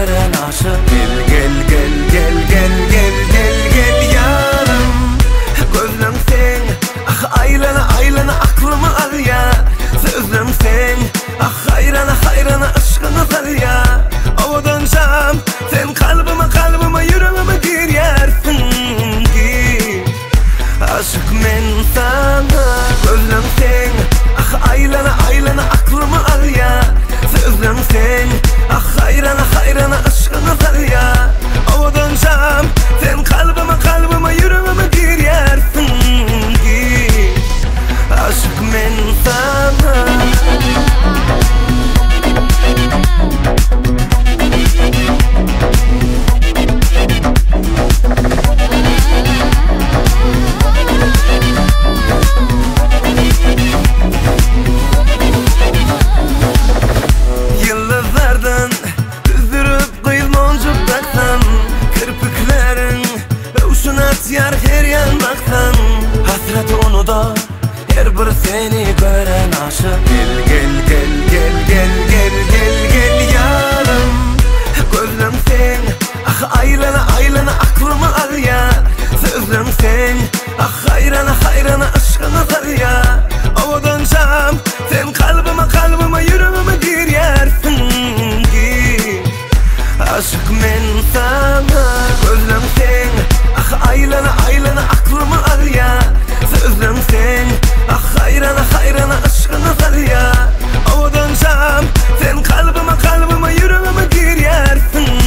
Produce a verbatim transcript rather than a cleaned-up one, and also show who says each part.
Speaker 1: gören aşık. Gel gel gel gel gel gel gel gel yarım. Gözlüm sen, ah aylana aylana aklımı al ya. Sözlüm sen, ah hayrana hayrana aşkını sal ya. Ovadan şam, sen kalbime kalbime yüreğime giryersin ki. Aşık men sana. Gözlüm sen, ah aylana aylana aklımı al ya. Sözlüm sen, ah hayrana hayrana aşkını sal ya. Ovadan şam, sen kalbime kalbime yüreğime giryersin ki. Aşık men sana. Yıldızlardan düzdürüp kıyılmoncuk taksan, kirpiklerin uşun atyar her yan baksan. Hasret onu da her bir seni gören aşık. Gel gel gel gel gel gel gel gel yarım. Gözlüm sen, ah aylana aylana aklımı al ya. Sözlüm sen, ah hayrana hayrana aşkını sal ya. Ovadan şam, sen kalbime kalbime yüreğime giryersin ki. Aşık men sana. Gözlüm sen, ah aylana aylana aklımı al ya. Sözlüm sen, ah hayrana hayrana aşkını sal ya. Ovadan şam, sen kalbime kalbime yüreğime giryersin